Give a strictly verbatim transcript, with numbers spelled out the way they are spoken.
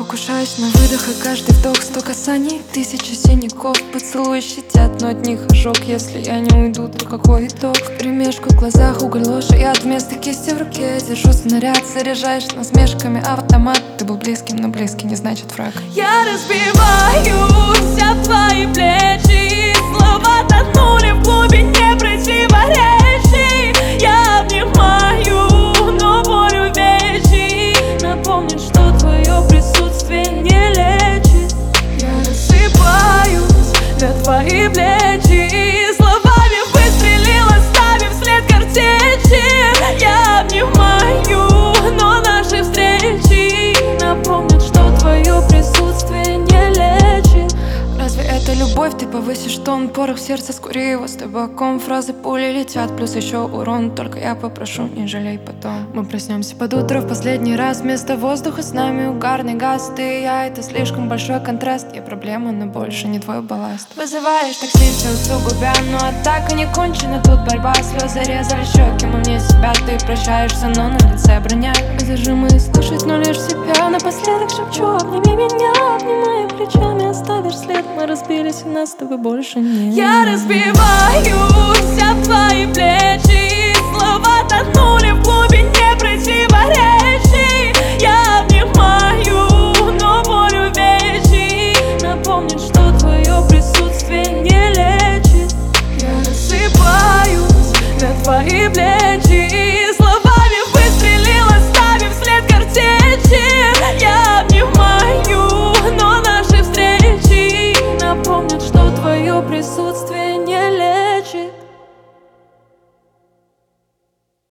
Покушаюсь на выдох, и каждый вдох сто касаний, тысячи синяков, поцелуи щадят, но от них ожог. Если я не уйду, то какой итог? Вперемешку в глазах уголь, ложь, я вместо кисти в руке держу снаряд. Заряжаешь насмешками автомат. Ты был близким, но близкий не значит враг. Я разбиваюсь об твои плечи, слова тонули в глубине противоречий. Я обнимаю, но боль увечий напомнит, что твое присутствие не лечит. Я рассыпаюсь на твои плечи, словами выстрелил, оставив след картечи. Я обнимаю, но наши встречи напомнят, что твое присутствие не лечит. Разве это любовь? Ты повысишь тон, порох в сердце, скури его с табаком. Фразы пули летят, плюс еще урон. Только я попрошу, не жалей потом. Мы проснемся под утро в последний раз. Вместо воздуха с нами угарный газ. Ты и я, это слишком большой контраст. Я проблема, но больше не твой балласт. Вызываешь такси, все усугубя, но атака не кончена. Тут борьба, слезы резали щеки. Мы вне себя, ты прощаешься, но на лице броня. Задержи мысль, слушать, но лишь себя. Напоследок шепчу, обними меня, обнимая плечами, оставишь след. Мы разбились, и нас с тобой больше нет. Я разбиваюсь об твои плечи, слова тонули в глубине противоречий.